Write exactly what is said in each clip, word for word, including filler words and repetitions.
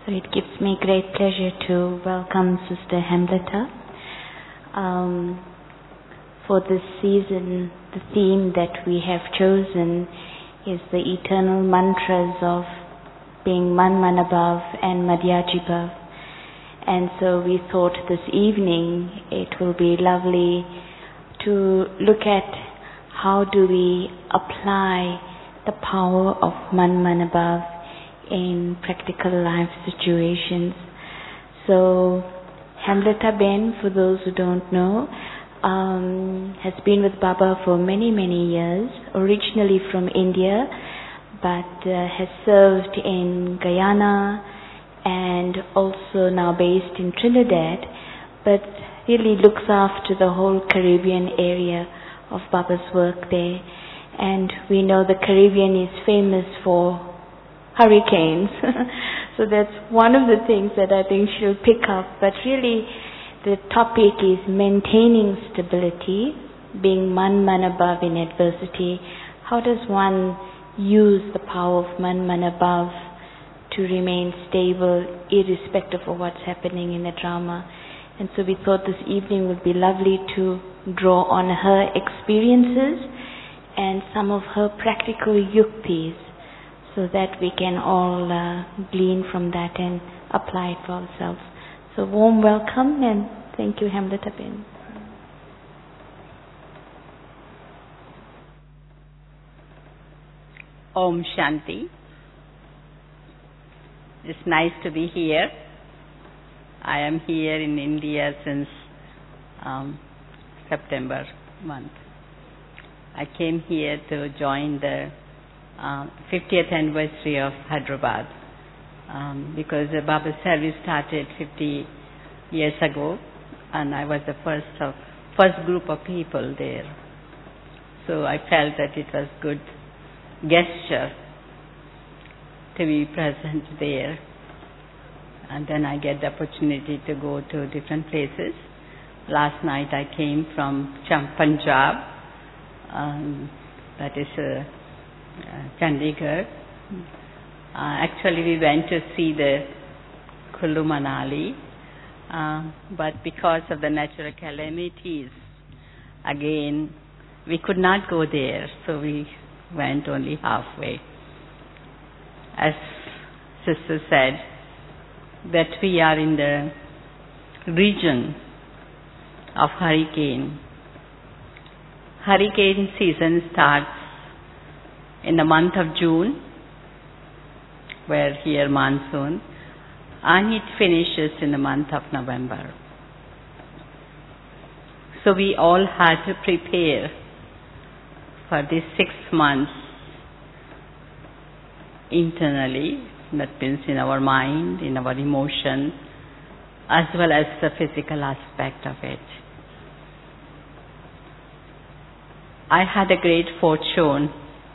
So it gives me great pleasure to welcome Sister Hemlata. Um, for this season, the theme that we have chosen is the eternal mantras of being Man Manabhav and Madhyajibhav. And so we thought this evening it will be lovely to look at how do we apply the power of Man Manabhav in practical life situations. So Hemlata Ben, for those who don't know, um, has been with Baba for many, many years, originally from India, but uh, has served in Guyana and also now based in Trinidad, but really looks after the whole Caribbean area of Baba's work there. And we know the Caribbean is famous for hurricanes. So that's one of the things that I think she'll pick up. But really the topic is maintaining stability, being Man Manabhav in adversity. How does one use the power of Man Manabhav to remain stable irrespective of what's happening in the drama? And so we thought this evening would be lovely to draw on her experiences and some of her practical yuktis, so that we can all uh, glean from that and apply it for ourselves. So warm welcome and thank you, Hemlata Ben. Om Shanti. It's nice to be here. I am here in India since um, September month. I came here to join the uh, fiftieth anniversary of Hyderabad um, because the Baba service started fifty years ago, and I was the first of first group of people there. So I felt that it was good gesture to be present there, and then I get the opportunity to go to different places. Last night I came from Punjab, um, that is uh, uh, Chandigarh. Uh, actually we went to see the Kullu Manali, uh, but because of the natural calamities, again we could not go there, so we went only halfway. As Sister said, that we are in the region of hurricane. Hurricane season starts in the month of June, where here monsoon, and it finishes in the month of November. So we all had to prepare for these six months internally, that means in our mind, in our emotion, as well as the physical aspect of it. I had a great fortune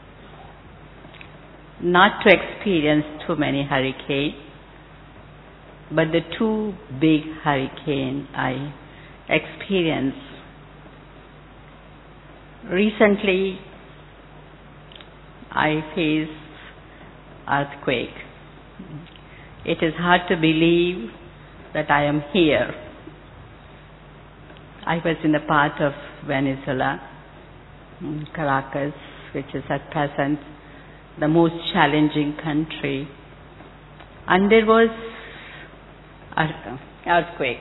not to experience too many hurricanes, but the two big hurricanes I experienced. Recently, I faced earthquake. It is hard to believe that I am here. I was in the part of Venezuela, Caracas, which is at present the most challenging country, and there was an earthquake.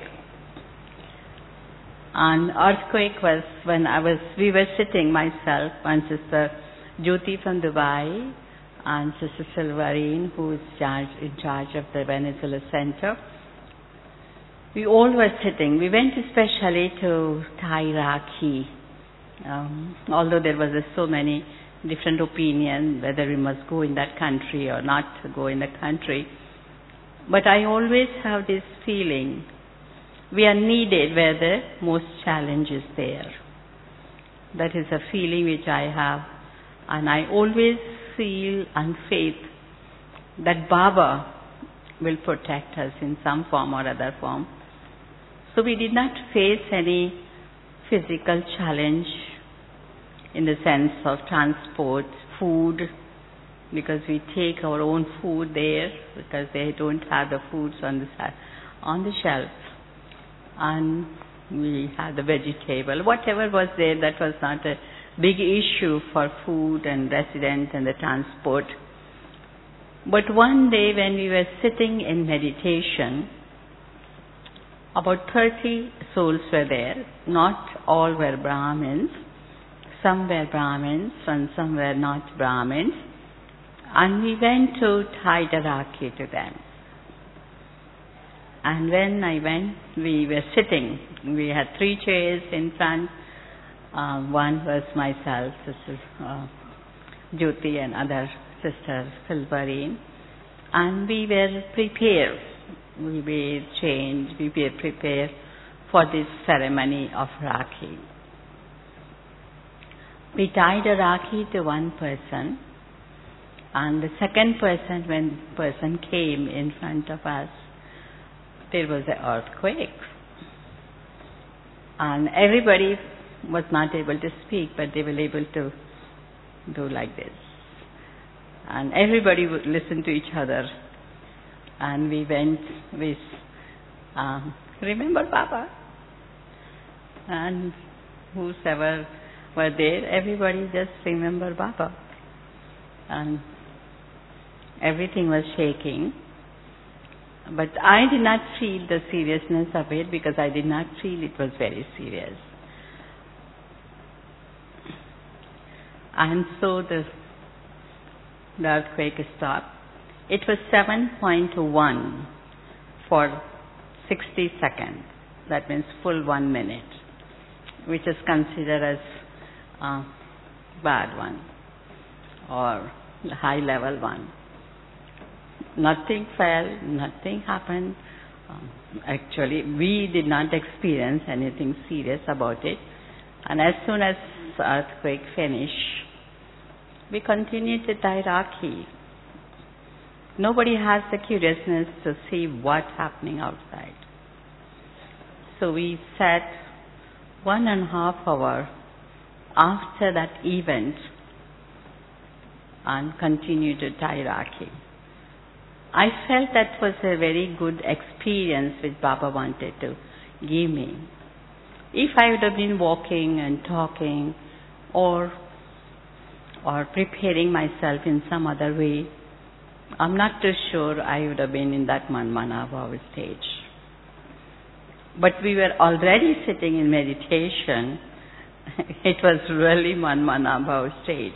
And earthquake was when I was, we were sitting, myself and Sister Jyoti from Dubai and Sister Silverine, who is charge, in charge of the Venezuela Center. We all were sitting. We went especially to Tairaki, um, although there was uh, so many different opinions whether we must go in that country or not go in the country. But I always have this feeling we are needed where the most challenge is there. That is a feeling which I have, and I always feel and faith that Baba will protect us in some form or other form. So we did not face any physical challenge in the sense of transport, food, because we take our own food there because they don't have the foods on the on the shelf, and we had the vegetable, whatever was there. That was not a big issue for food and residence and the transport. But one day when we were sitting in meditation, about thirty souls were there. Not all were Brahmins. Some were Brahmins and some were not Brahmins. And we went to Taidaraki to them. And when I went, we were sitting. We had three chairs in front. Uh, one was myself, Sister uh, Jyoti, and other Sister Silverine. And we were prepared. We were changed. We were prepared for this ceremony of Rakhi. We tied a Rakhi to one person. And the second person, when person came in front of us, there was an earthquake. And everybody was not able to speak, but they were able to do like this. And everybody would listen to each other. And we went with, um, remember Baba? And whosoever were there, everybody just remember Baba. And everything was shaking. But I did not feel the seriousness of it because I did not feel it was very serious. And so the, the earthquake stopped. It was seven point one for sixty seconds. That means full one minute, which is considered as a bad one or high level one. Nothing fell, nothing happened. Um, actually, we did not experience anything serious about it. And as soon as the earthquake finished, we continued to tie Rakhi. Nobody has the curiousness to see what's happening outside. So we sat one and a half hour after that event and continued to tie Rakhi. I felt that was a very good experience which Baba wanted to give me. If I would have been walking and talking or or preparing myself in some other way, I'm not too sure I would have been in that Manmanabhav stage. But we were already sitting in meditation. It was really Manmanabhav stage.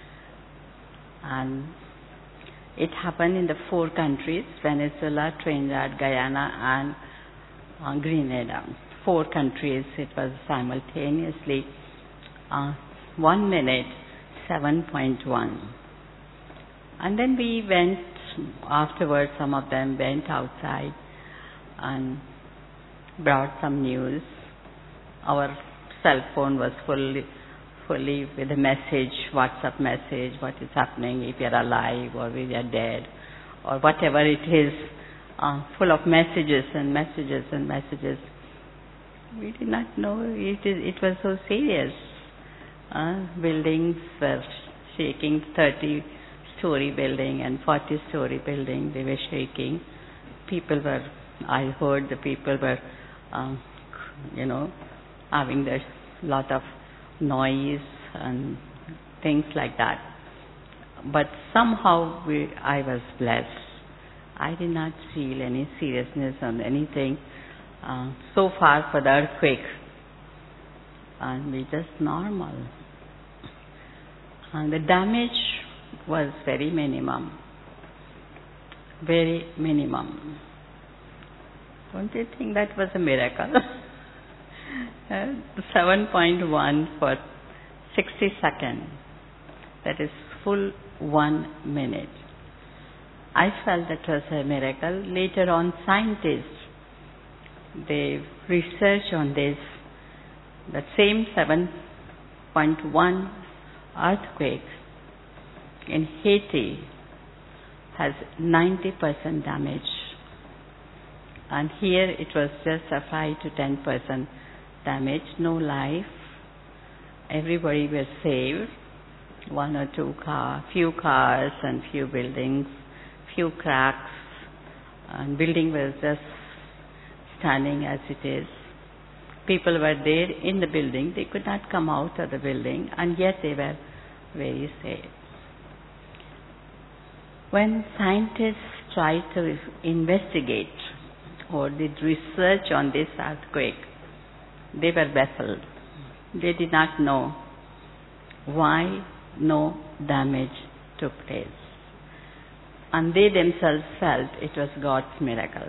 And it happened in the four countries, Venezuela, Trinidad, Guyana, and uh, Grenada. Four countries, it was simultaneously. Uh, one minute, seven point one. And then we went, afterwards some of them went outside and brought some news. Our cell phone was fully fully with a message, WhatsApp message, what is happening, if you are alive or we are dead, or whatever it is, uh, full of messages and messages and messages. We did not know it, is, it was so serious. Uh, buildings were shaking, thirty-story building and forty-story building, they were shaking. People were, I heard the people were, uh, you know, having a lot of noise and things like that. But somehow we, I was blessed. I did not feel any seriousness on anything uh, so far for the earthquake. And we just normal. And the damage was very minimum. Very minimum. Don't you think that was a miracle? Uh, seven point one for sixty seconds. That is full one minute. I felt that was a miracle. Later on, scientists, they researched on this. The same seven point one earthquake in Haiti has ninety percent damage. And here it was just a five to ten percent damage, no life. Everybody was saved. one or two car, few cars and few buildings, few cracks, and building was just standing as it is. People were there in the building, they could not come out of the building, and yet they were very safe. When scientists tried to investigate or did research on this earthquake, they were baffled. They did not know why no damage took place. And they themselves felt it was God's miracle.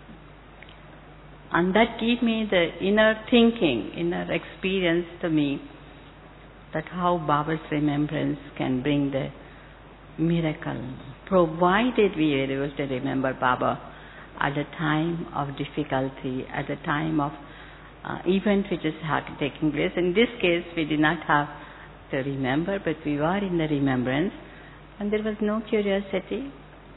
And that gave me the inner thinking, inner experience to me, that how Baba's remembrance can bring the miracle, provided we are able to remember Baba at a time of difficulty, at a time of uh, event which is taking place. In this case, we did not have to remember, but we were in the remembrance, and there was no curiosity,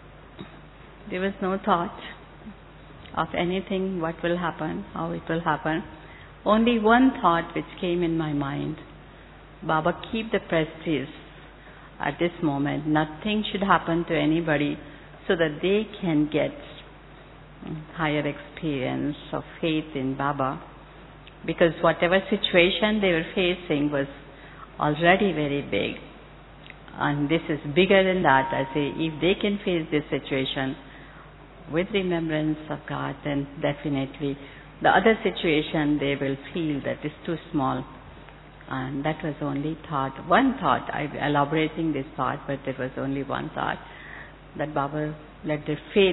there was no thought of anything, what will happen, how it will happen. Only one thought which came in my mind: Baba, keep the prestige at this moment. Nothing should happen to anybody so that they can get higher experience of faith in Baba. Because whatever situation they were facing was already very big. And this is bigger than that. I say, if they can face this situation with remembrance of God, then definitely the other situation they will feel that is too small. And that was only thought, one thought. I'm elaborating this thought, but it was only one thought, that Baba let the faith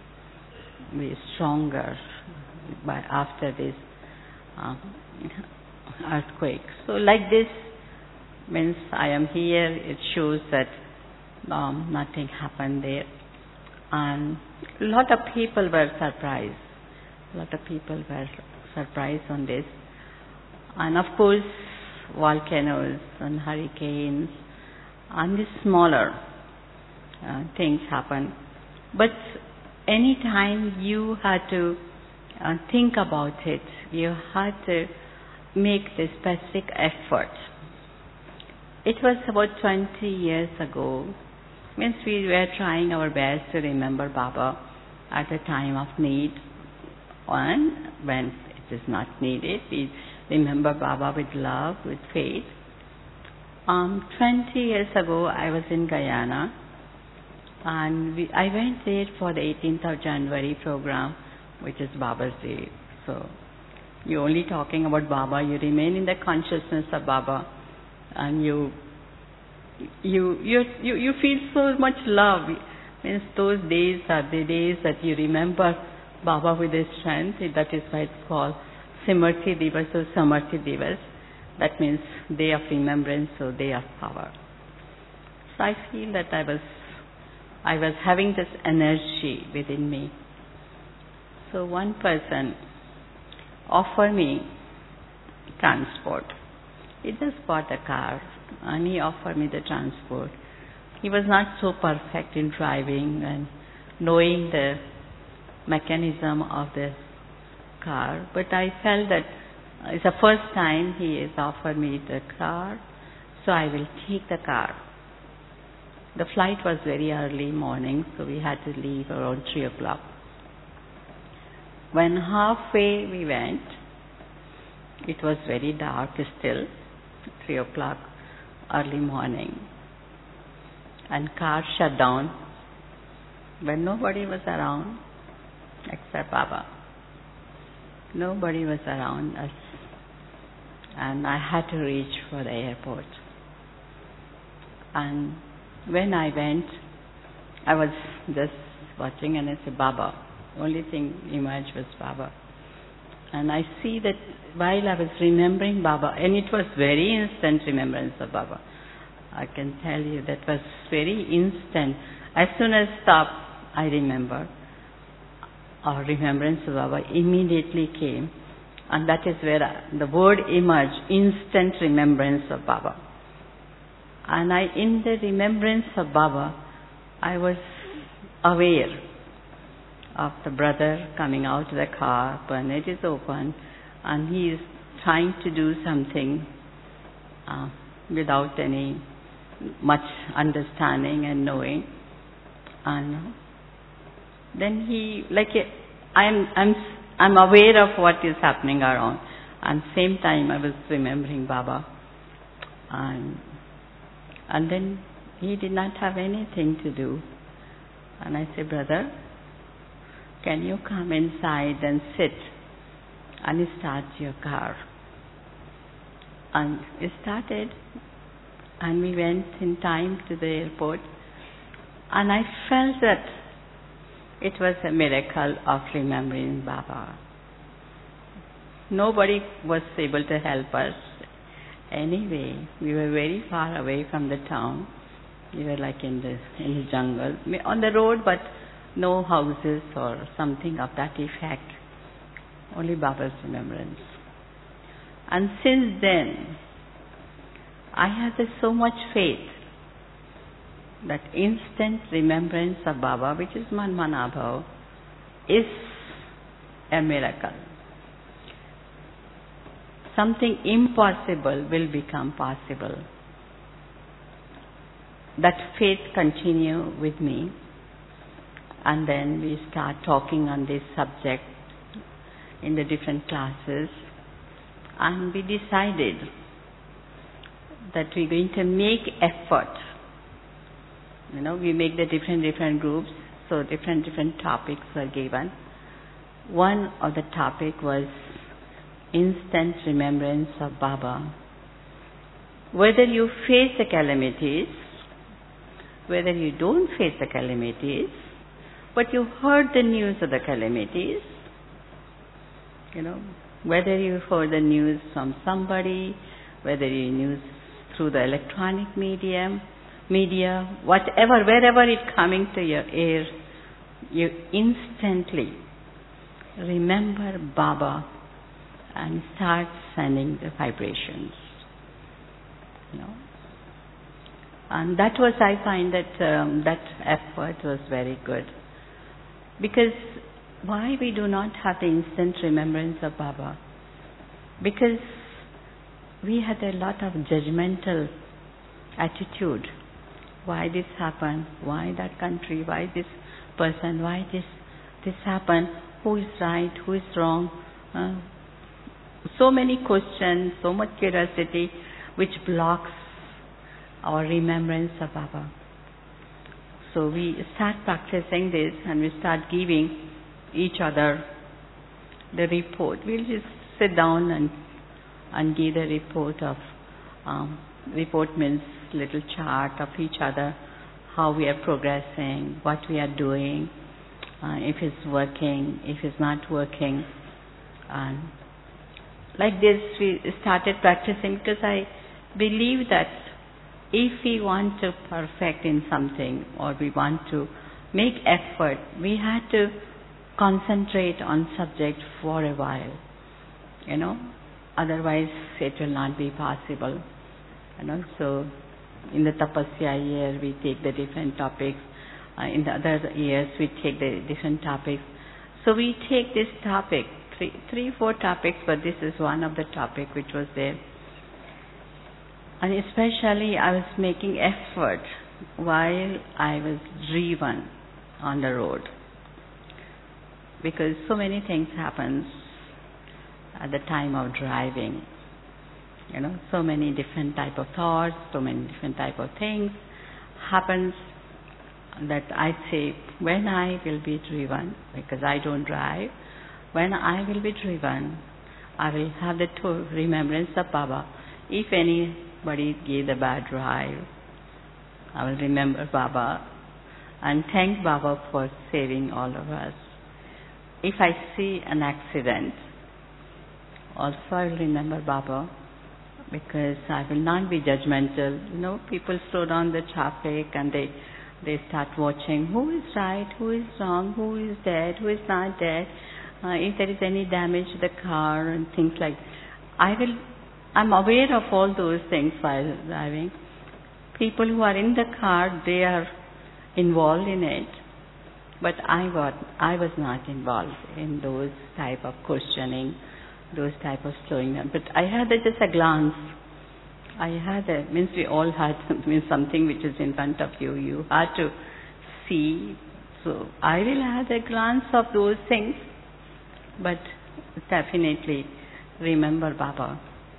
be stronger by after this uh, earthquake. So like this means I am here. It shows that um, nothing happened there, and a lot of people were surprised. A lot of people were surprised on this, and of course, volcanoes and hurricanes and the smaller uh, things happen. But any time you had to uh, think about it, you had to make the specific effort. It was about twenty years ago. Means we were trying our best to remember Baba at a time of need, and when it is not needed, we remember Baba with love, with faith. Um, twenty years ago, I was in Guyana, and we, I went there for the eighteenth of January program, which is Baba's Day. So, you're only talking about Baba, you remain in the consciousness of Baba, and you you you you, you feel so much love. Means those days are the days that you remember Baba with his strength. That is why it's called Simrti Divas or Samarthi Divas. That means day of remembrance or day of power. So I feel that I was I was having this energy within me. So one person offered me transport. He just bought a car and he offered me the transport. He was not so perfect in driving and knowing the mechanism of the car, but I felt that it's the first time he has offered me the car, so I will take the car. The flight was very early morning, so we had to leave around three o'clock. When halfway we went, it was very dark still, three o'clock, early morning, and car shut down when nobody was around except Baba. Nobody was around us, and I had to reach for the airport. And when I went, I was just watching, and I said, Baba. Only thing emerged was Baba. And I see that while I was remembering Baba, and it was very instant remembrance of Baba. I can tell you that was very instant. As soon as I stopped, I remember. Our remembrance of Baba immediately came, and that is where the word emerged, instant remembrance of Baba. And I, in the remembrance of Baba, I was aware of the brother coming out of the car, bonnet is open, and he is trying to do something uh, without any much understanding and knowing. And then he, like, I'm, I'm, I'm aware of what is happening around. And same time I was remembering Baba. And, and then he did not have anything to do. And I said, brother, can you come inside and sit and start your car? And we started, and we went in time to the airport, and I felt that it was a miracle of remembering Baba. Nobody was able to help us. Anyway, we were very far away from the town. We were like in the in the jungle, on the road, but no houses or something of that effect. Only Baba's remembrance. And since then, I have so much faith that instant remembrance of Baba, which is Manmanabhav, is a miracle. Something impossible will become possible. That faith continue with me, and then we start talking on this subject in the different classes, and we decided that we're going to make effort. You know, we make the different different groups, so different different topics were given. One of the topic was instant remembrance of Baba. Whether you face the calamities, whether you don't face the calamities, but you heard the news of the calamities, you know, whether you heard the news from somebody, whether you news through the electronic medium, media, whatever, wherever it's coming to your ear, you instantly remember Baba and start sending the vibrations. You know, and that was, I find that um, that effort was very good. Because why we do not have the instant remembrance of Baba? Because we had a lot of judgmental attitude. Why this happened? Why that country? Why this person? Why this this happened? Who is right? Who is wrong? Uh, so many questions, so much curiosity, which blocks our remembrance of Baba. So we start practicing this, and we start giving each other the report. We'll just sit down and and give the report of um, report means little chart of each other, how we are progressing, what we are doing, uh, if it's working, if it's not working. And like this we started practicing, because I believe that if we want to perfect in something, or we want to make effort, we have to concentrate on subject for a while, you know, otherwise it will not be possible, you know. So in the tapasya year we take the different topics, uh, in the other years we take the different topics. So we take this topic, three, three, four topics, but this is one of the topic which was there. And especially I was making effort while I was driven on the road, because so many things happens at the time of driving. You know, so many different type of thoughts, so many different type of things happens, that I say, when I will be driven, because I don't drive, when I will be driven, I will have the to- remembrance of Baba. If anybody gave the bad drive, I will remember Baba and thank Baba for saving all of us. If I see an accident, also I will remember Baba, because I will not be judgmental. You know, people slow down the traffic and they they start watching who is right, who is wrong, who is dead, who is not dead, uh, if there is any damage to the car and things like that. I will, I'm aware of all those things while driving. People who are in the car, they are involved in it, but I was, I was not involved in those type of questioning, those type of slowing down. But I had just a glance, I had a, means we all had means something which is in front of you, you had to see. So I will have a glance of those things, but definitely remember Baba.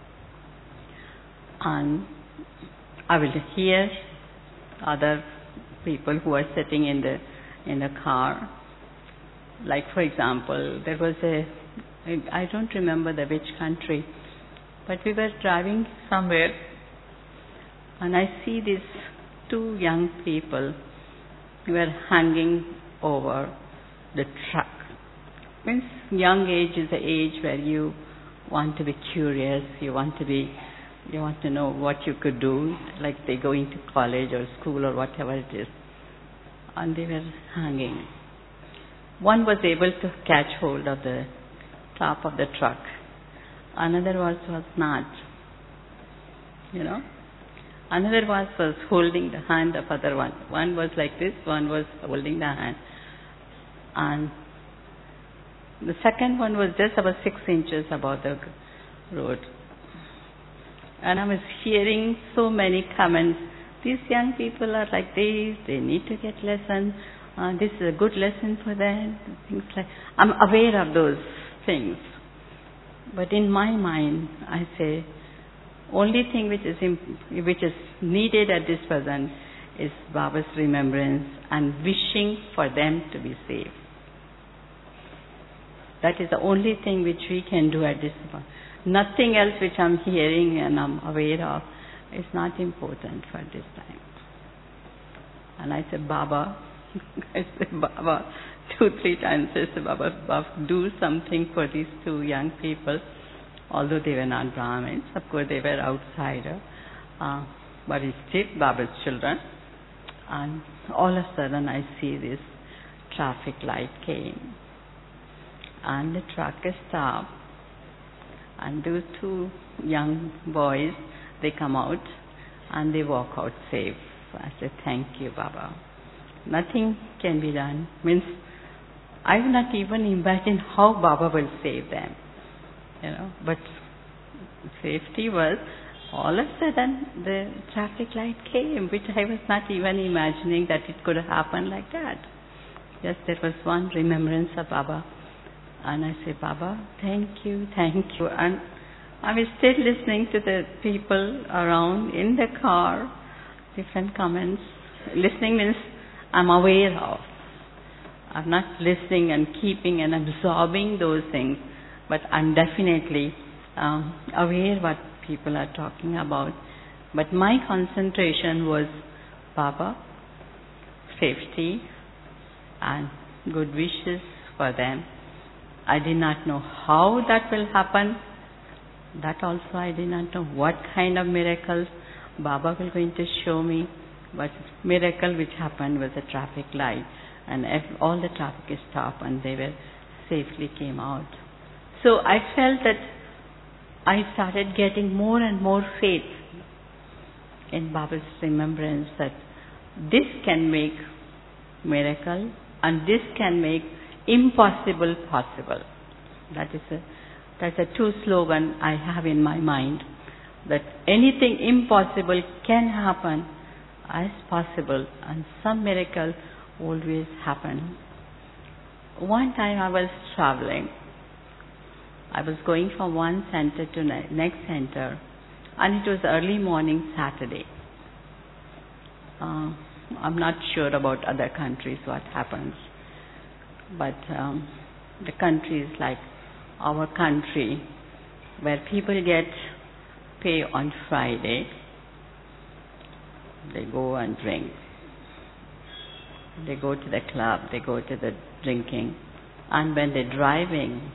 And I will hear other people who are sitting in the in the car. Like for example, there was a, I don't remember the which country, but we were driving somewhere, and I see these two young people who were hanging over the truck. Means young age is the age where you want to be curious, you want to be, you want to know what you could do, like they going to college or school or whatever it is. And they were hanging. One was able to catch hold of the top of the truck. Another was, was not. You know? Another was, was holding the hand of other one. One was like this, one was holding the hand. And the second one was just about six inches above the road. And I was hearing so many comments. These young people are like this, they need to get lesson. Uh, this is a good lesson for them. Things like, I'm aware of those things. But in my mind, I say, only thing which is imp- which is needed at this present is Baba's remembrance and wishing for them to be safe. That is the only thing which we can do at this point. Nothing else which I'm hearing and I'm aware of is not important for this time. And I said, Baba, I said, Baba, two, three times I said, Baba, Baba, do something for these two young people. Although they were not Brahmins, of course they were outsiders, uh, but it's still Baba's children. And all of a sudden I see this traffic light came, and the truck is stopped, and those two young boys, they come out and they walk out safe. I said, thank you, Baba. Nothing can be done. Means I will not even imagine how Baba will save them. You know, but safety was, all of a sudden the traffic light came, which I was not even imagining that it could happen like that. Yes, there was one remembrance of Baba. And I said, Baba, thank you, thank you. And I was still listening to the people around in the car, different comments. Listening means I'm aware of. I'm not listening and keeping and absorbing those things, but I'm definitely um, aware what people are talking about. But my concentration was Baba, safety, and good wishes for them. I did not know how that will happen. That also I did not know what kind of miracles Baba will going to show me. But miracle which happened was a traffic light, and all the traffic is stopped and they were safely came out. So I felt that I started getting more and more faith in Baba's remembrance that this can make miracle and this can make impossible possible. That is a that's a true slogan I have in my mind, that anything impossible can happen as possible, and some miracle always happen. One time I was traveling. I was going from one center to ne- next center, and it was early morning Saturday. Uh, I'm not sure about other countries what happens, but um, the countries like our country, where people get pay on Friday, they go and drink. They go to the club, they go to the drinking, and when they're driving,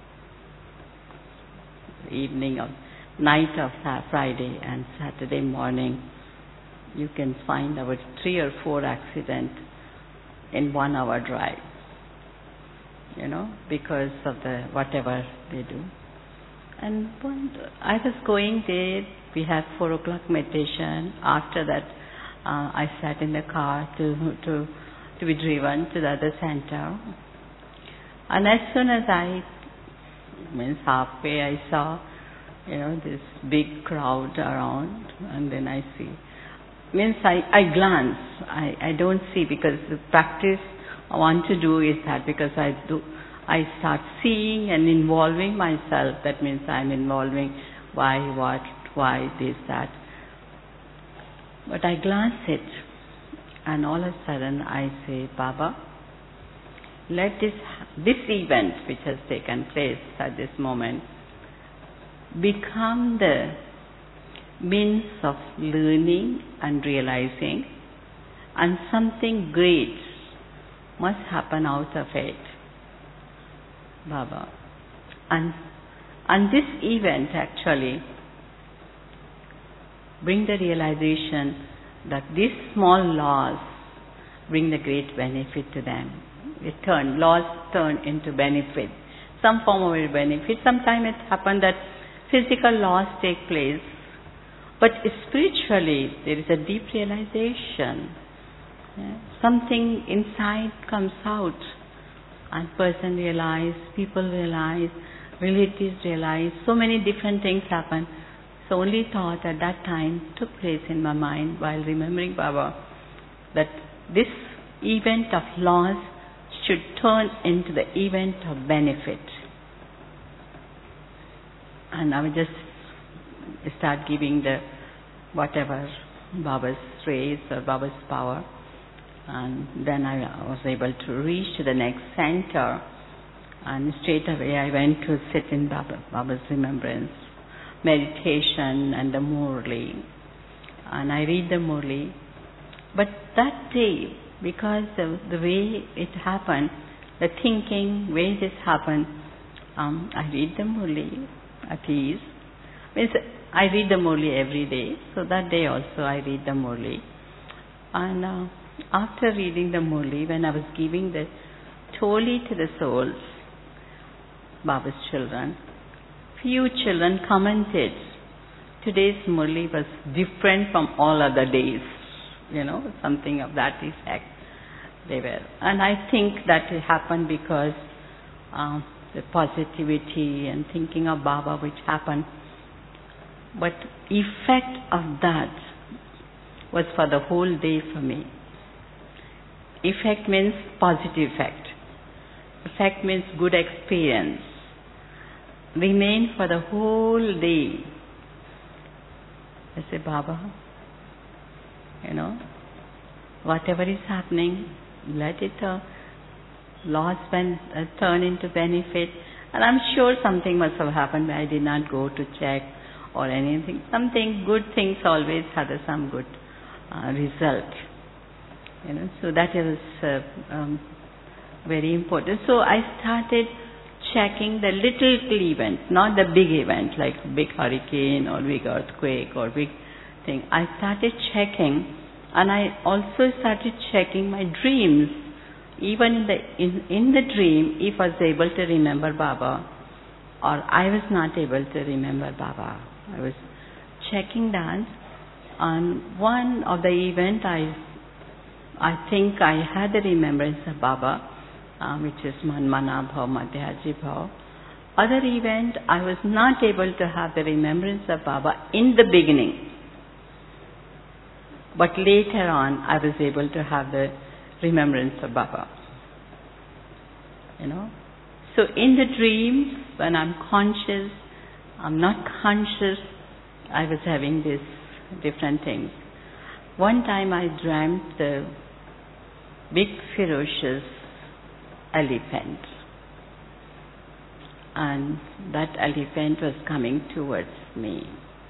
evening of night of Friday and Saturday morning, you can find about three or four accidents in one hour drive, you know, because of the whatever they do. And one, I was going there, we had four o'clock meditation. After that, uh, I sat in the car to to to be driven to the other center. And as soon as I, means halfway, I saw you know, this big crowd around, and then I see. Means I, I glance, I, I don't see, because the practice I want to do is that, because I do, I start seeing and involving myself. That means I'm involving why, what, why, this, that. But I glance it, and all of a sudden I say, Baba, let this, this event which has taken place at this moment become the means of learning and realizing, and something great must happen out of it, Baba. And, and this event actually bring the realization that these small laws bring the great benefit to them. It turn, laws turn into benefit, some form of benefit. Sometimes it happens that physical laws take place, but spiritually there is a deep realization. Yeah. Something inside comes out, and person realize, people realize, relatives realize, so many different things happen. So only thought at that time took place in my mind while remembering Baba, that this event of loss should turn into the event of benefit. And I will just start giving the whatever Baba's rays or Baba's power, and then I was able to reach to the next center, and straight away I went to sit in Baba, Baba's remembrance, meditation and the Murli, and I read the Murli. But that day, because of the way it happened, the thinking, way this happened, um, I read the Murli at ease. Means I read the Murli every day, so that day also I read the Murli. And uh, after reading the Murli, when I was giving the Toli to the souls, Baba's children, few children commented, today's Murli was different from all other days. You know, something of that effect they were. And I think that it happened because uh, the positivity and thinking of Baba which happened. But effect of that was for the whole day for me. Effect means positive effect. Effect means good experience. Remain for the whole day. I say, Baba, you know, whatever is happening, let it uh, loss ben- uh, turn into benefit. And I'm sure something must have happened. I did not go to check or anything. Something, good things always have some good uh, result. You know, so that is uh, um, very important. So I started checking the little events, not the big event like big hurricane or big earthquake or big thing. I started checking, and I also started checking my dreams. Even in the in, in the dream, if I was able to remember Baba, or I was not able to remember Baba, I was checking that. On one of the event, I I think I had the remembrance of Baba, uh, which is Manmana Bhav, Madhyaji Bhav. Other event, I was not able to have the remembrance of Baba in the beginning. But later on, I was able to have the remembrance of Baba. You know? So in the dreams, when I'm conscious, I'm not conscious, I was having these different things. One time I dreamt the big ferocious elephant. And that elephant was coming towards me.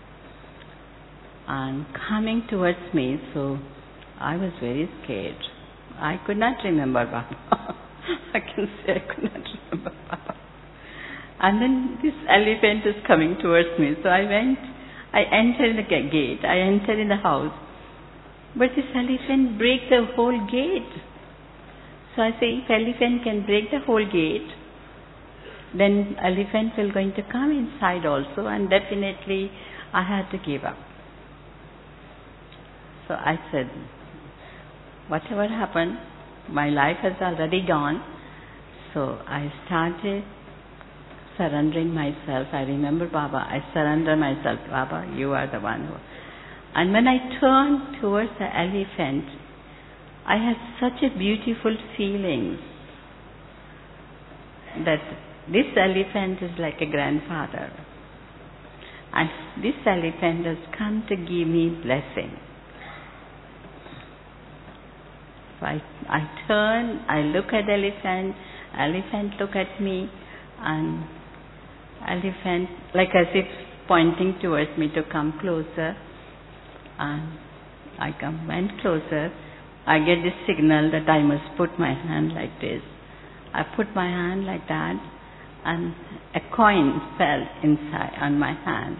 And coming towards me, so I was very scared. I could not remember Baba. I can say I could not remember Baba. And then this elephant is coming towards me. So I went, I entered the gate, I entered in the house. But this elephant break the whole gate. So I say, if elephant can break the whole gate, then elephant will going to come inside also, and definitely I had to give up. So I said, whatever happened, my life has already gone. So I started surrendering myself. I remember Baba, I surrender myself. Baba, you are the one who... And when I turned towards the elephant, I had such a beautiful feeling that this elephant is like a grandfather. And this elephant has come to give me blessing. So I, I turn, I look at the elephant, elephant look at me, and elephant, like as if pointing towards me to come closer. And I come, went closer. I get this signal that I must put my hand like this. I put my hand like that, and a coin fell inside on my hand.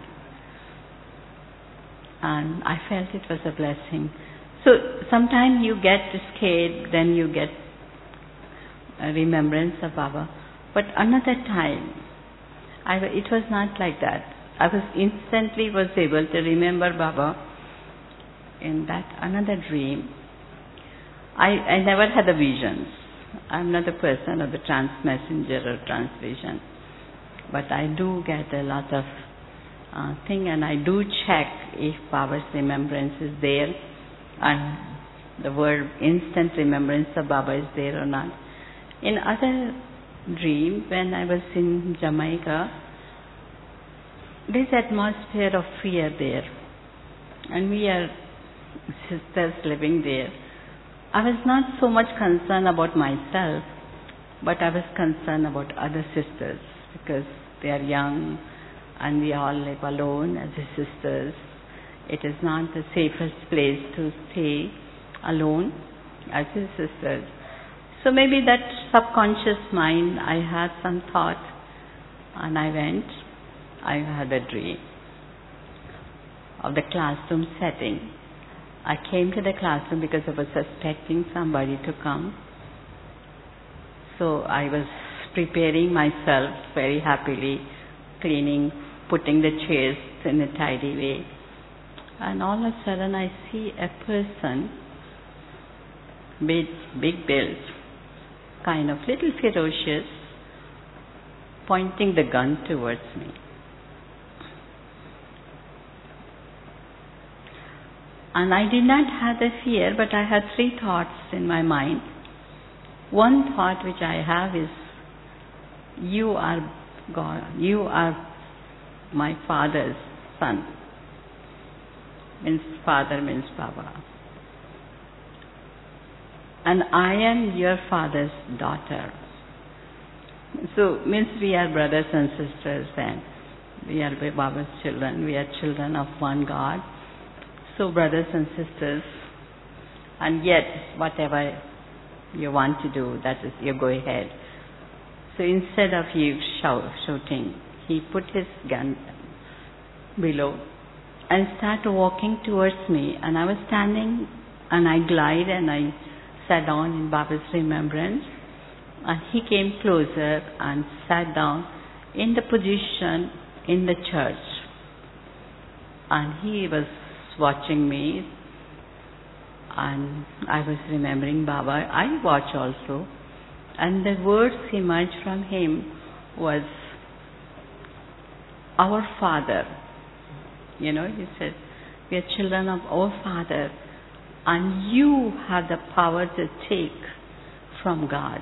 And I felt it was a blessing. So sometimes you get scared, then you get a remembrance of Baba. But another time, I, it was not like that. I was instantly was able to remember Baba in that another dream. I, I never had the visions. I'm not a person of the trans messenger or transvision. But I do get a lot of uh, thing, and I do check if Baba's remembrance is there and the word instant remembrance of Baba is there or not. In other dream, when I was in Jamaica, this atmosphere of fear there, and we are sisters living there. I was not so much concerned about myself, but I was concerned about other sisters because they are young and we all live alone as sisters. It is not the safest place to stay alone as sisters. So maybe that subconscious mind, I had some thought and I went, I had a dream of the classroom setting. I came to the classroom because I was suspecting somebody to come. So I was preparing myself very happily, cleaning, putting the chairs in a tidy way. And all of a sudden I see a person, big, big build, kind of little ferocious, pointing the gun towards me. And I did not have the fear, but I had three thoughts in my mind. One thought which I have is, you are God, you are my father's son. Means father means Baba. And I am your father's daughter. So means we are brothers and sisters, and we are Baba's children. We are children of one God. So brothers and sisters, and yet whatever you want to do, that is, you go ahead. So instead of you shout, shouting, he put his gun below and started walking towards me. And I was standing, and I glided and I sat down in Baba's remembrance. And he came closer and sat down in the position in the church. And he was watching me, and I was remembering Baba. I watch also, and the words emerged from him was, our Father. You know, he said, we are children of our Father, and you have the power to take from God,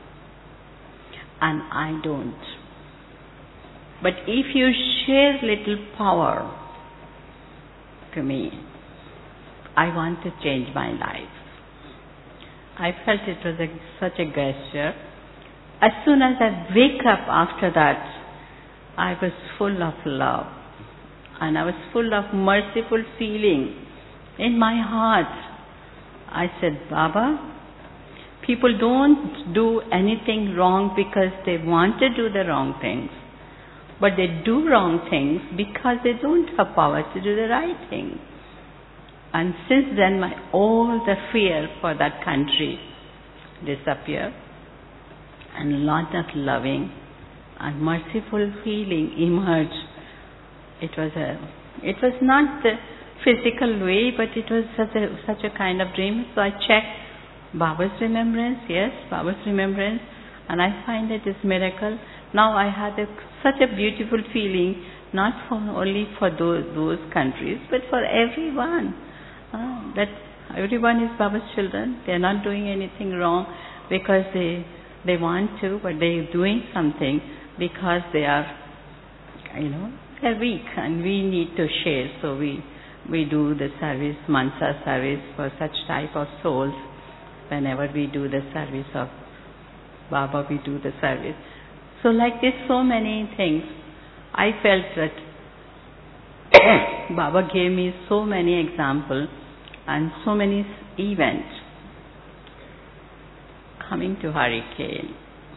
and I don't. But if you share little power to me, I want to change my life. I felt it was a, such a gesture. As soon as I wake up after that, I was full of love, and I was full of merciful feeling in my heart. I said, Baba, people don't do anything wrong because they want to do the wrong things. But they do wrong things because they don't have power to do the right thing. And since then, my all the fear for that country disappeared, and a lot of loving and merciful feeling emerged. It was a, it was not the physical way, but it was such a such a kind of dream. So I checked Baba's remembrance, yes, Baba's remembrance, and I find it is miracle. Now I had a, such a beautiful feeling, not for only for those, those countries, but for everyone. Uh, that everyone is Baba's children. They are not doing anything wrong because they they want to, but they are doing something because they are, you know, they are weak, and we need to share. So we we do the service, Mansa service for such type of souls. Whenever we do the service of Baba, we do the service. So like this, so many things. I felt that Baba gave me so many examples and so many events. Coming to hurricane,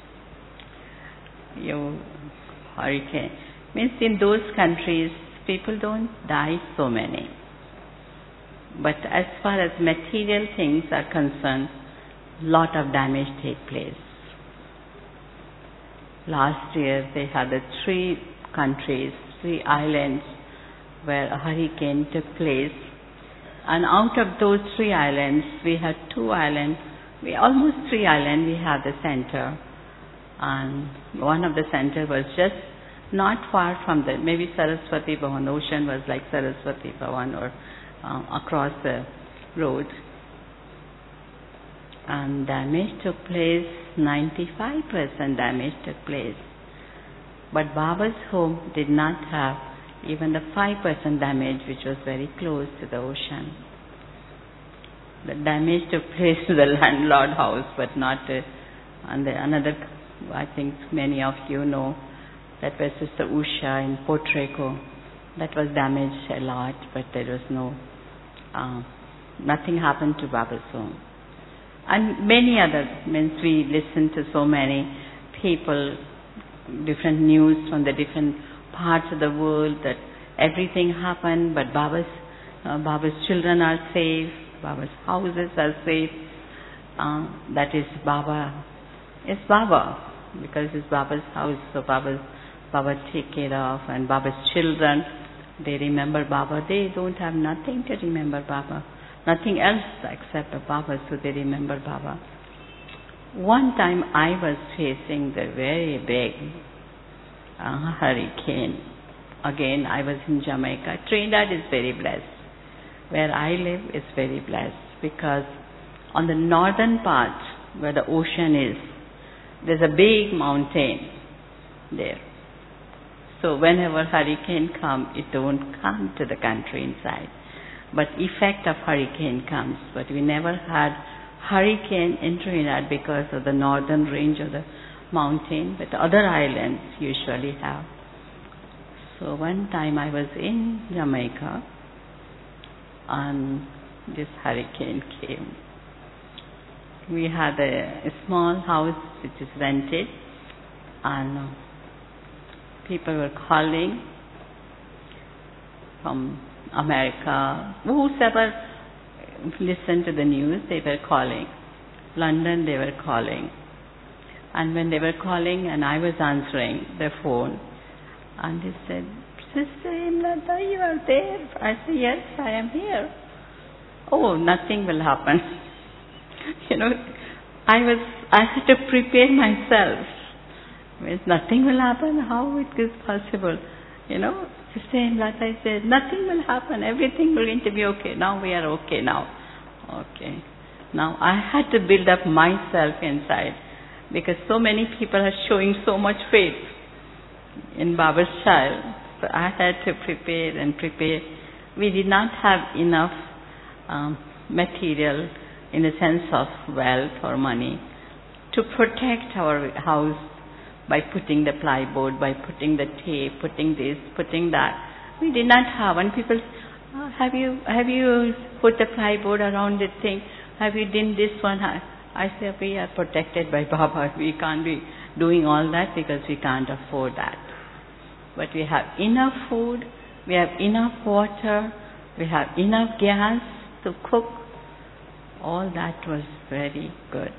you hurricane means in those countries people don't die so many. But as far as material things are concerned, lot of damage take place. Last year they had the three countries, three islands where a hurricane took place, and out of those three islands we had two islands, we almost three islands we had the center, and one of the center was just not far from the, maybe Saraswati Bhavan, the ocean was like Saraswati Bhavan or um, across the road, and damage took place, ninety-five percent damage took place. But Baba's home did not have even the five percent damage, which was very close to the ocean. The damage took place to the landlord house, but not uh, on the another, I think many of you know, that was Sister Usha in Puerto Rico. That was damaged a lot, but there was no, uh, nothing happened to Baba's home. And many other, means we listen to so many people, different news from the different parts of the world, that everything happened, but Baba's, uh, Baba's children are safe, Baba's houses are safe. Uh, that is Baba, is Baba, because it's Baba's house, so Baba's, Baba take care of, and Baba's children, they remember Baba. They don't have nothing to remember Baba, nothing else except Baba, so they remember Baba. One time I was facing the very big uh, hurricane. Again, I was in Jamaica. Trinidad is very blessed. Where I live is very blessed, because on the northern part where the ocean is, there's a big mountain there. So whenever hurricane come, it don't come to the country inside. But effect of hurricane comes. But we never had hurricane in Trinidad because of the northern range of the mountain, but other islands usually have. So one time I was in Jamaica and this hurricane came. We had a, a small house which is rented, and uh, people were calling from America, whoever listened to the news, they were calling. London, they were calling. And when they were calling and I was answering their phone, and they said, Sister Hemlata, you are there? I said, yes, I am here. Oh, nothing will happen. You know, I was, I had to prepare myself. Means nothing will happen, how it is possible? You know, Sister Hemlata said, nothing will happen, everything will going to be okay. Now we are okay now. Okay. Now I had to build up myself inside, because so many people are showing so much faith in Baba's child. So I had to prepare and prepare. We did not have enough um, material in the sense of wealth or money to protect our house by putting the plywood, by putting the tape, putting this, putting that. We did not have. And people, oh, have you have you put the plywood around the thing? Have you done this one? I say, we are protected by Baba. We can't be doing all that because we can't afford that. But we have enough food, we have enough water, we have enough gas to cook. All that was very good.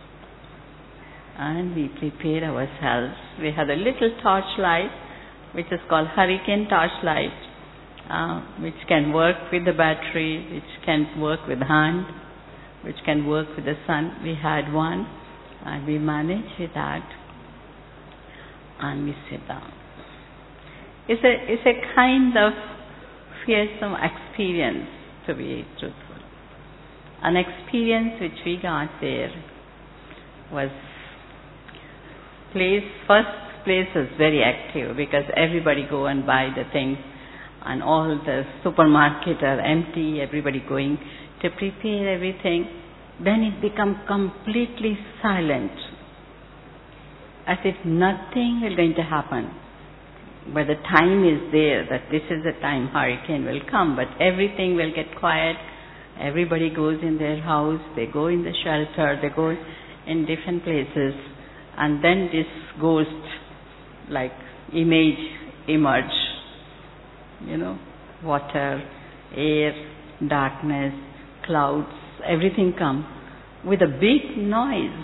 And we prepared ourselves. We had a little torchlight, which is called hurricane torchlight, uh, which can work with the battery, which can work with hand, which can work with the sun. We had one, and we managed with that. and we sit down. It's a, it's a kind of fearsome experience, to be truthful. An experience which we got there was, place, first place was very active because everybody go and buy the things and all the supermarket are empty, everybody going to prepare everything. Then it becomes completely silent, as if nothing is going to happen. But the time is there that this is the time hurricane will come, but everything will get quiet. Everybody goes in their house, they go in the shelter, they go in different places, and then this ghost like image emerge. You know, water, air, darkness, clouds, everything come with a big noise.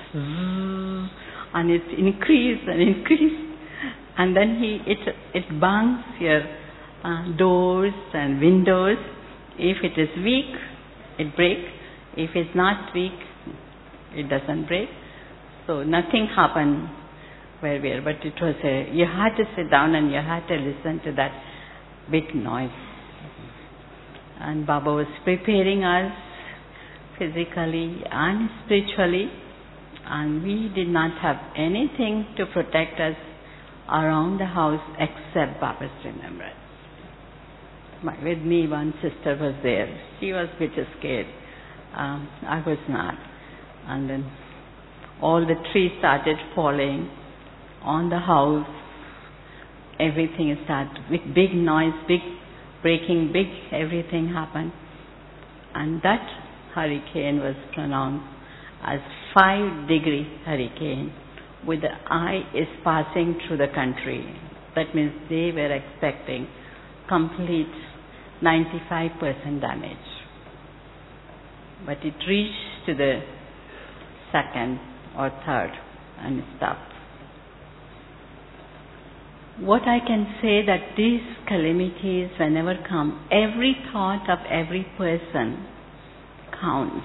And it increased and increased. And then he it it bangs your uh, doors and windows. If it is weak, it breaks. If it's not weak, it doesn't break. So nothing happened where we are. But it was a, you had to sit down and you had to listen to that big noise. And Baba was preparing us physically and spiritually, and we did not have anything to protect us around the house except Baba's remembrance. My, with me, one sister was there. She was a bit scared. Um, I was not. And then all the trees started falling on the house. Everything started with big noise, big breaking, big everything happened. And that hurricane was pronounced as five degree hurricane, with the eye is passing through the country. That means they were expecting complete ninety-five percent damage. But it reached to the second or third and it stopped. What I can say that these calamities whenever come, every thought of every person counts.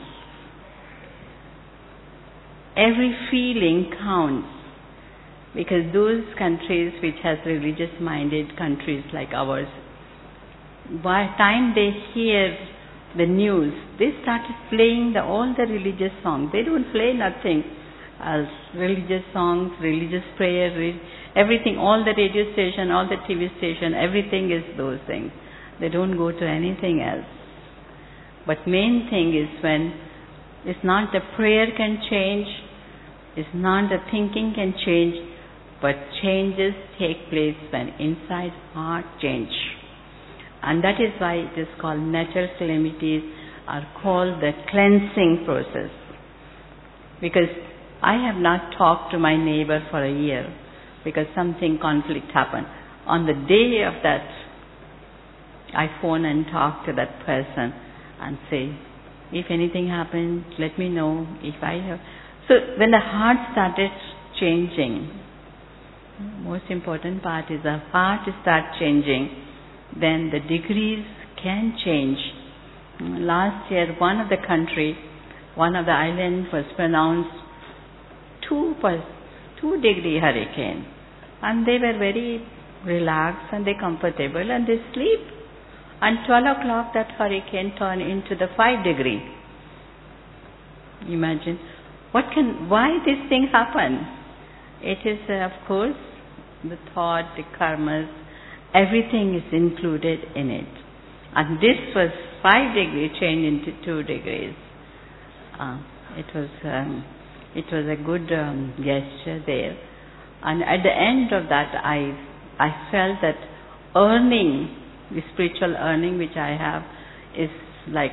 Every feeling counts, because those countries which has religious-minded countries like ours, by the time they hear the news, they started playing the, all the religious songs. They don't play nothing else. Religious songs, religious prayer, re- everything, all the radio station, all the T V station, everything is those things. They don't go to anything else. But main thing is when it's not the prayer can change, it's not the thinking can change, but changes take place when inside heart change. And that is why it is called natural calamities, are called the cleansing process. Because I have not talked to my neighbor for a year because something conflict happened. On the day of that, I phone and talk to that person and say, if anything happens, let me know. If I have. So when the heart started changing, most important part is the heart start changing, then the degrees can change. Last year, one of the country, one of the islands was pronounced two per, two degree hurricane, and they were very relaxed and they comfortable and they sleep. And twelve o'clock that hurricane turned into the five degree. Imagine what can why this thing happen? It is uh, of course the thought, the karmas, everything is included in it. And this was five degree changed into two degrees. Uh, it was um, it was a good um, gesture there. And at the end of that, I I felt that earning, the spiritual earning which I have, is like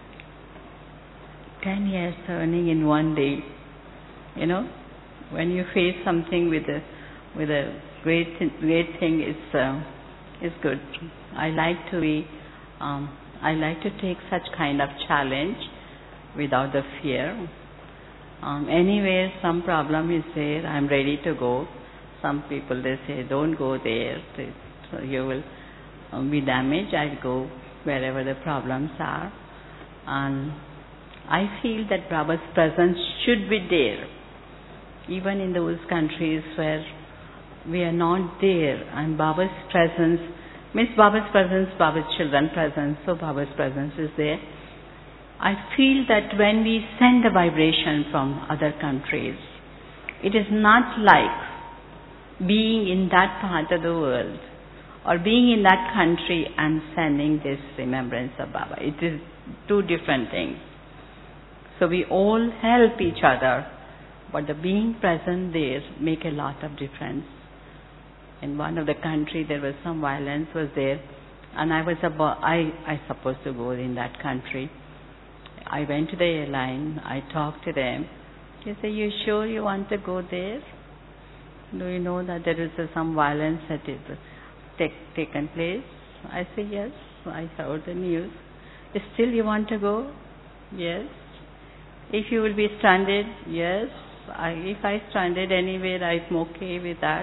ten years earning in one day. You know, when you face something with a with a great great thing, it's uh, it's good. I like to be. Um, I like to take such kind of challenge without the fear. Um, anywhere some problem is there, I'm ready to go. Some people they say don't go there, so you will um, be damaged. I go wherever the problems are, and I feel that Baba's presence should be there, even in those countries where we are not there, and Baba's presence means Baba's presence, Baba's children presence, so Baba's presence is there. I feel that when we send a vibration from other countries, it is not like being in that part of the world or being in that country and sending this remembrance of Baba. It is two different things. So we all help each other, but the being present there make a lot of difference. In one of the country there was some violence was there, and I was about, I, I supposed to go in that country. I went to the airline, I talked to them. They say, you sure you want to go there? Do you know that there is uh, some violence that is uh, take, taken place? I say, yes, I heard the news. Still you want to go? Yes. If you will be stranded? Yes. I, if I stranded anywhere, I'm okay with that.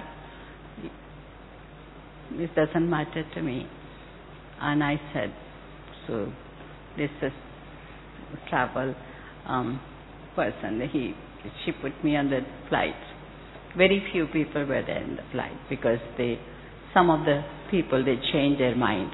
It doesn't matter to me. And I said, so this is travel um, person. He, she put me on the flight. Very few people were there in the flight because they, some of the people, they changed their mind.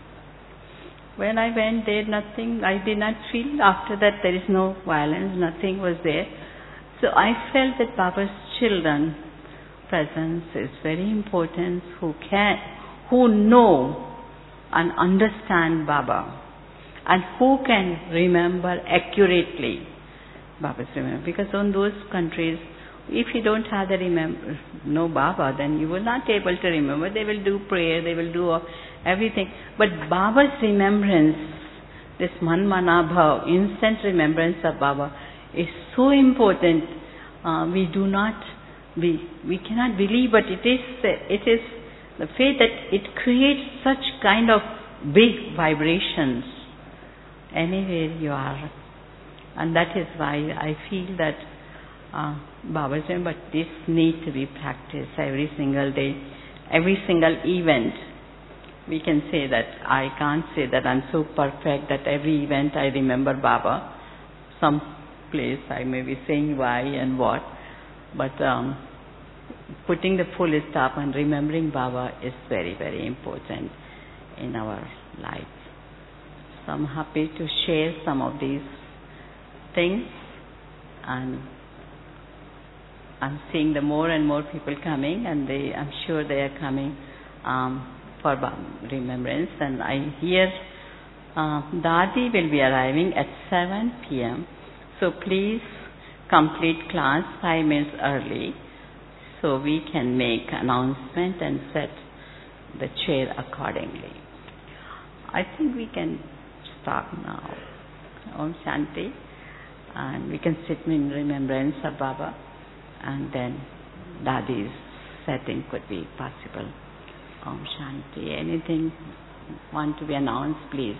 When I went there, nothing, I did not feel after that there is no violence, nothing was there. So I felt that Baba's children presence is very important, who can, who know and understand Baba, and who can remember accurately Baba's remember. Because in those countries, if you don't have the remember, no Baba, then you will not be able to remember. They will do prayer, they will do everything. But Baba's remembrance, this Manmanabhav, instant remembrance of Baba, is so important. Uh, we do not, we we cannot believe, but it is it is the faith that it creates such kind of big vibrations anywhere you are, and that is why I feel that uh, Baba's name. But this needs to be practiced every single day, every single event. We can say that I can't say that I'm so perfect that every event I remember Baba. Some place I may be saying why and what, but um, putting the full stop and remembering Baba is very, very important in our life. So I'm happy to share some of these things, and I'm seeing the more and more people coming, and they, I'm sure they are coming um, for remembrance. And I hear uh, Dadi will be arriving at seven p.m. So please complete class five minutes early so we can make announcement and set the chair accordingly. I think we can start now. Om Shanti. And we can sit in remembrance of Baba, and then Dadi's setting could be possible. Om Shanti. Anything want to be announced, please?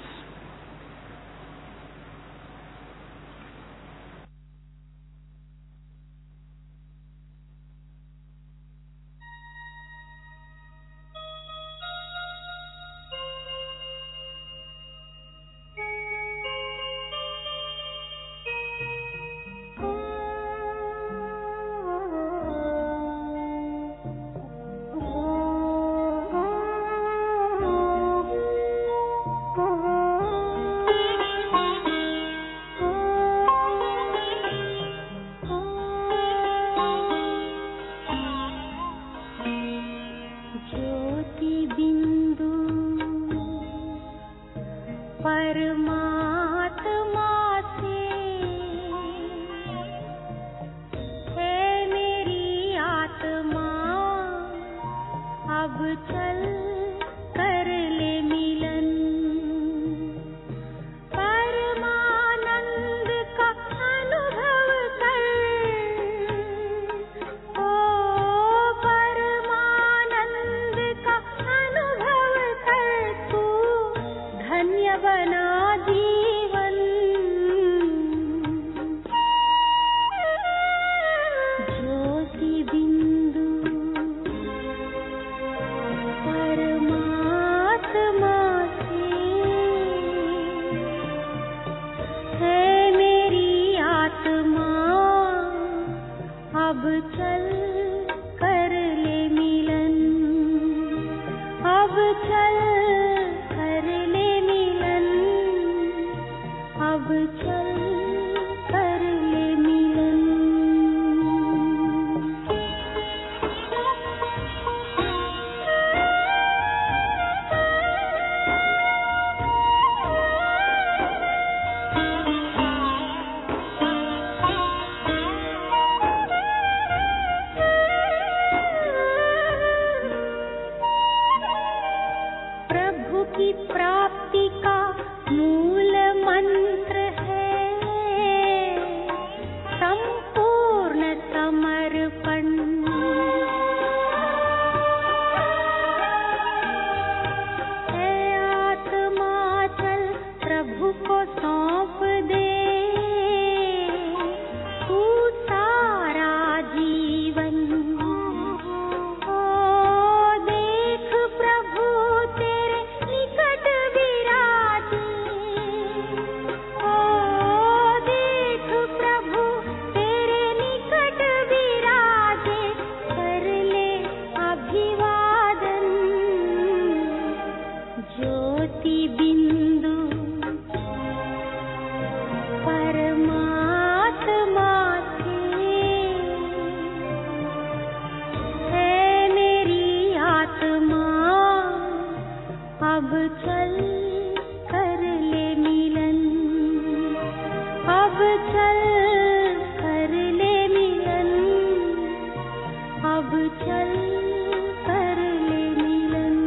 चल कर ले मिलन।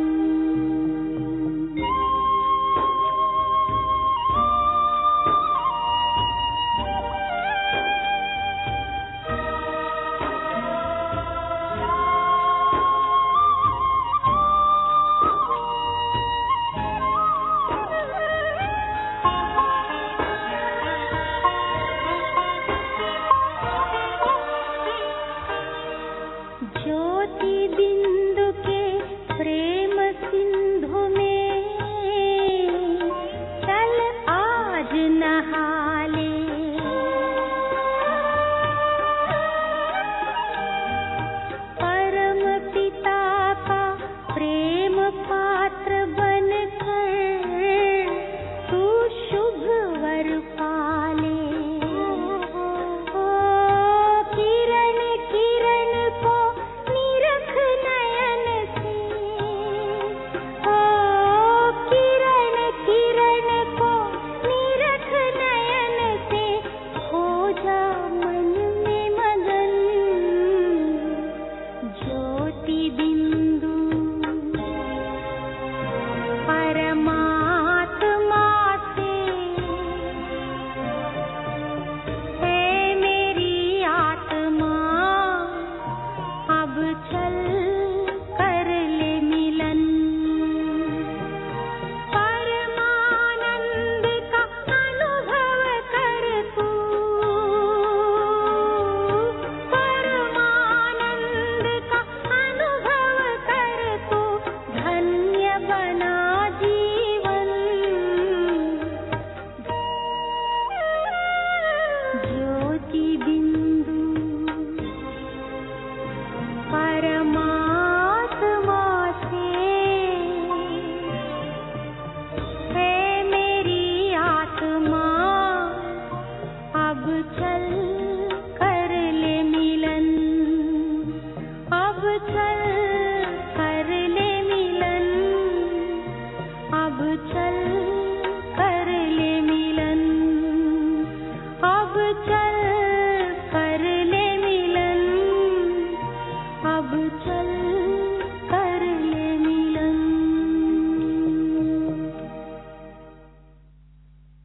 ज्योति बिंदु के प्रेम सिंधु में चल आज नहा ले। परम पिता का प्रेम पात्र बनकर तू शुभ वर पाले। ओ किरण किरण को निरख नयन से, ओ किरण किरण को निरख नयन से, हो जा मन में मगन। ज्योति बिंदु परमात्मा से है मेरी आत्मा, अब चल कर ले मिलन। परमानंद का अनुभव कर तू, परमानंद का अनुभव कर तू, धन्य बना जीवन। ज्योति बिंदु परमात्मा से है मेरी आत्मा, अब चल कर ले मिलन। अब चल कर ले मिलन, अब चल कर ले मिलन, अब चल कर ले मिलन, अब चल